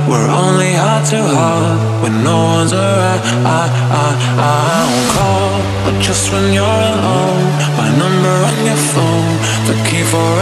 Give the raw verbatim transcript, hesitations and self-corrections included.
We're only heart to heart when no one's around. I, I, I won't call, but just when you're alone. My number on your phone, the key for